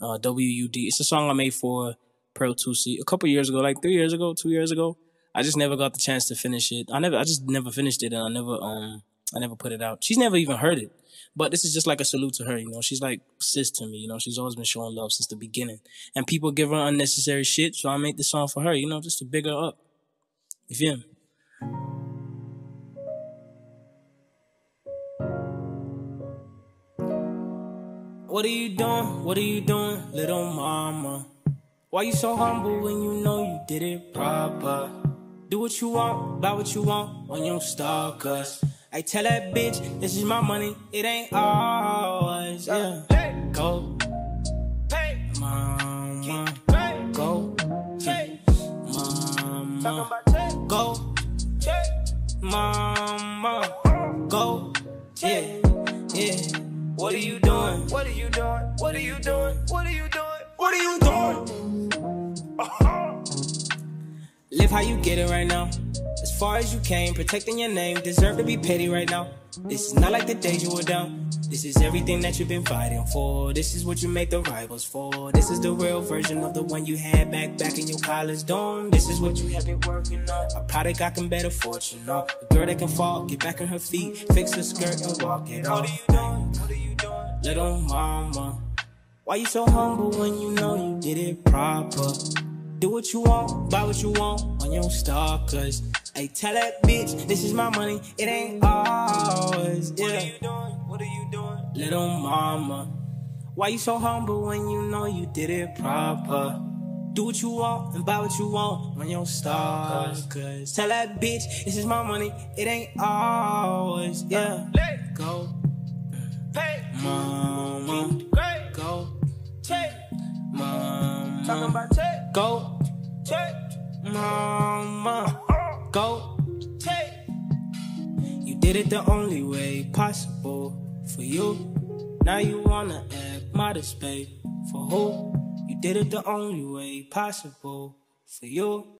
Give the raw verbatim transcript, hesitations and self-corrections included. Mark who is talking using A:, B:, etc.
A: uh, W U D. It's a song I made for Pearl two C a couple years ago, like three years ago, two years ago. I just never got the chance to finish it. I never, I just never finished it, and I never, um, I never put it out. She's never even heard it. But this is just like a salute to her, you know. She's like sis to me, you know. She's always been showing love since the beginning. And people give her unnecessary shit, so I make this song for her, you know, just to big her up. You feel me? What are you doing? What are you doing, little mama? Why you so humble when you know you did it proper? Do what you want, buy what you want on your stalkers. I tell that bitch, this is my money, it ain't ours, yeah. Go, mama, go, mama, go, mama, go, yeah, yeah. What are you doing? What are you doing? What are you doing? What are you doing? What are you doing? Live how you get it right now. As far as you came, protecting your name, deserve to be petty right now. This is not like the days you were down. This is everything that you've been fighting for. This is what you make the rivals for. This is the real version of the one you had back back in your college dorm. This is what you have been working on. A product I can bet a fortune on. A girl that can fall, get back on her feet, fix her skirt and walk it off. What are you doing? What are you doing? Little mama, why you so humble when you know you did it proper? Do what you want, buy what you want on your stalkers. I tell that bitch, this is my money, it ain't ours, yeah. What are you doing? What are you doing? Little mama, why you so humble when you know you did it proper? Do what you want and buy what you want on your stalkers. Tell that bitch, this is my money, it ain't ours, yeah. Go, mama, go, mama, go, mama, go. You did it the only way possible for you. Now you wanna act modest, babe. For who? You did it the only way possible for you.